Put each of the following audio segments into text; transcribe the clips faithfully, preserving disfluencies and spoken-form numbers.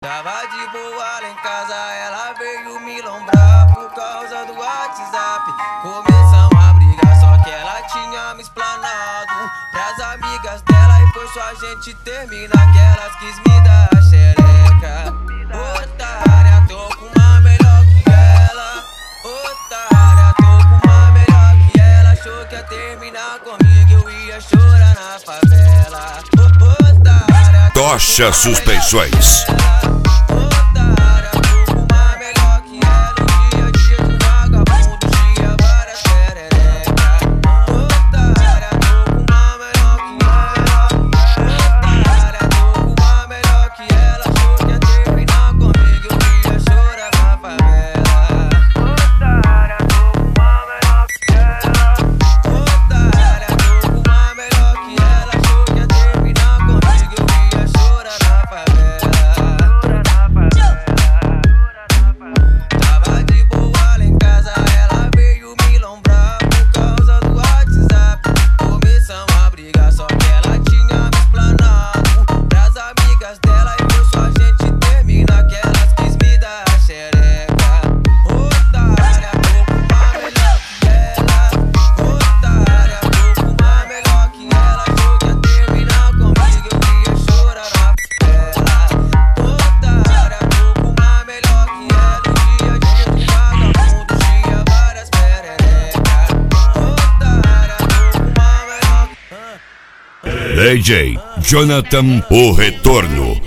Tava de boa lá em casa, ela veio me lombrar por causa do WhatsApp. Começamos a brigar, só que ela tinha me explanado pras amigas dela e foi só a gente terminar que elas quis me dar a xereca. Otária, tô com uma melhor que ela. Otária, tô com uma melhor que ela. Achou que ia terminar comigo, eu ia chorar na favela. Otária, Tocha Suspensões. D J Jonathan, o retorno.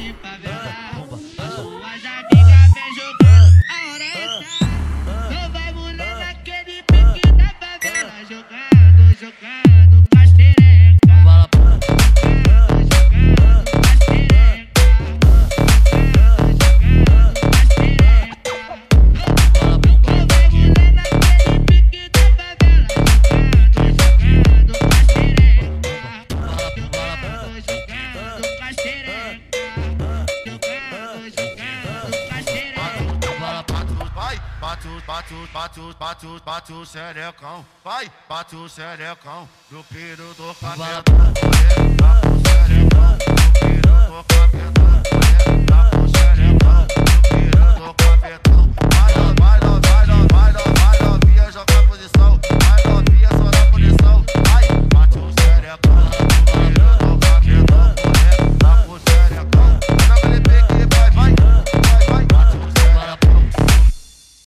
Bate, bate, bate, bate o xerecão, vai, bate o xerecão, no piro do cabelo. Bate o xerecão, no piro do cabelo. Bate o xerecão, no piro do cabelo.